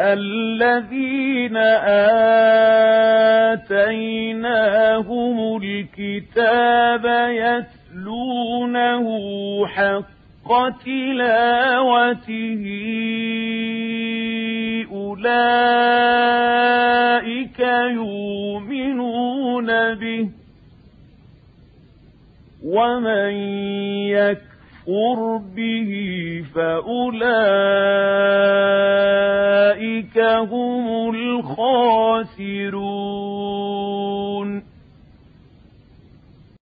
الذين آتيناهم الكتاب يتلونه حق تلاوته أولئك يؤمنون به ومن يكفر به فأولئك هم الخاسرون